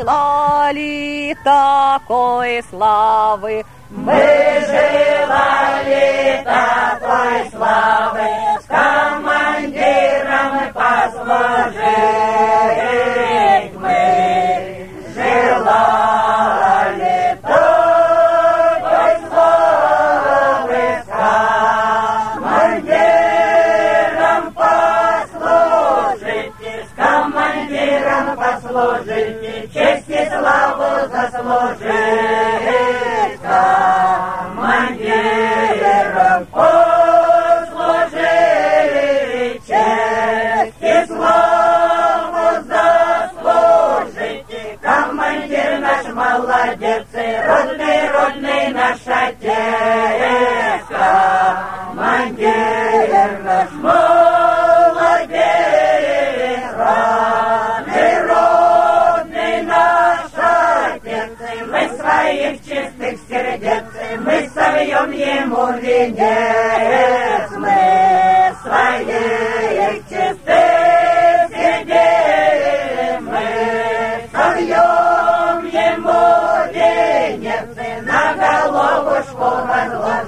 желали такой славы. Мы желали такой славы, с командиром послужить. Мы желали такой славы, с командиром послужить, с командиром послужить, честь и славу заслужить. Командиром послужить, честь и славу заслужить. Командир наш молодец, родный наш отец. Командир наш молодец, родный наш отец. Мы своих чистых сердец, мы совьем ему венец. Мы своих чистых сердец, мы совьем ему венец. На головушку возложим